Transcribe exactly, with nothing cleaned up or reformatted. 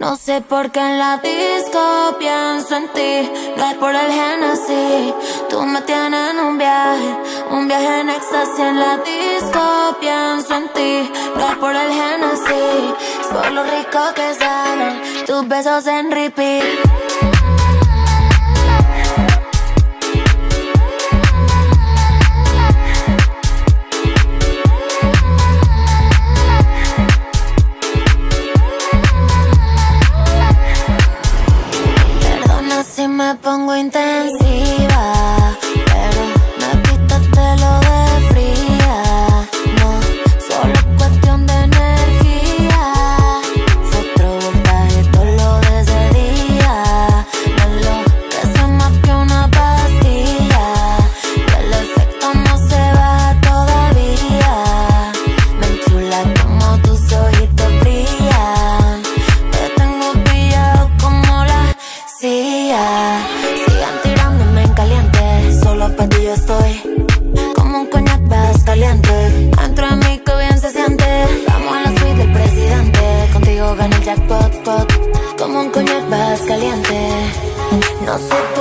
No sé por qué en la disco pienso en ti. No es por el Genesis. Tú me tienes en un viaje, un viaje en éxtasis. En la disco pienso en ti. No es por el Genesis, es por lo rico que saben tus besos en repeat. Si me pongo intensiva, pero me quitaste lo de fría. No, solo es cuestión de energía. Fue otro voltaje todo lo de ese día. Me enloquece más que una pastilla, y el efecto no se va todavía. Me enchula como tus ojitos brillan. Te tengo pillado como la silla. Sigan tirándome en caliente, solo pa' ti yo estoy como un coñac vas caliente. Dentro de mí que bien se siente. Vamos a la suite del presidente, contigo gana el jackpot, pot. Como un coñac vas caliente. No sé